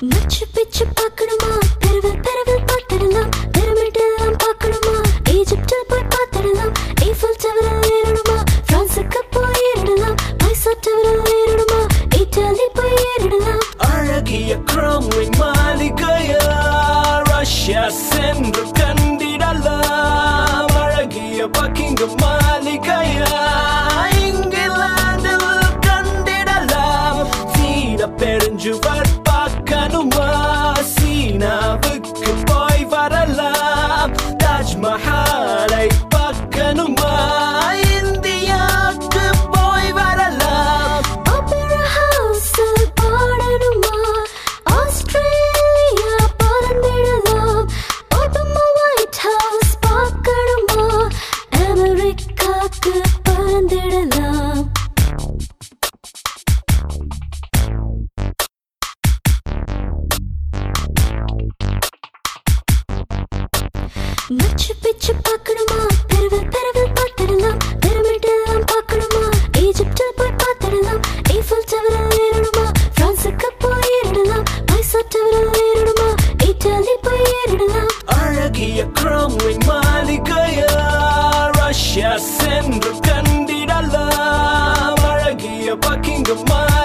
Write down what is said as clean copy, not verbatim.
மச்சு பிச்சு பார்க்கணுமா, பெருவில் பெருவில் பார்த்திடலாம், பிரமிடெல்லாம் பார்க்கணுமா, ஈஜிப்டில் போய் பார்த்திடலாம், ஈஃபில் டவரில் ஏறணுமா, பிரான்சுக்கு போய் ஏறிடலாம், பைசா டவரில் ஏறணுமா, இத்தாலி போய் ஏறிடலாம். அழகிய கிராம்லின் மாளிகையா ரஷ்யா சென்று கண்டிடலாம். அழகிய பக்கிங்கம் மாளிகையா இங்கிலாந்தில் கண்டிடலாம். சீன பெருஞ்சுவர் பார்க்கணுமா, சீனாவுக்கு போய் வரலாம். தாஜ்மஹாலை பார்க்கணுமா, இந்தியாவுக்கு போய் வரலாம். ஆப்பரா ஹவுஸில் பாடணுமா, ஆஸ்திரேலியா பறந்திடலாம். ஒபாமா ஒயிட் ஹவுஸ் பார்க்கணுமா, அமெரிக்காக்கு பறந்திடலாம். மச்சு பிச்சு பார்க்கணுமா, பெருவில் பெருவில் பார்த்திடலாம், பிரமிடெல்லாம் பார்க்கணுமா, ஈஜிப்டில் போய் பார்த்திடலாம், ஈஃபில் டவரில் ஏறணுமா, பிரான்சுக்கு போய் ஏறிடலாம், பைசா டவரில் ஏறணுமா, இத்தாலி போய் ஏறிடலாம். அழகிய கிராம்லின் மாளிகையா ரஷ்யா சென்று கண்டிடலாம். அழகிய பக்கிங்கம்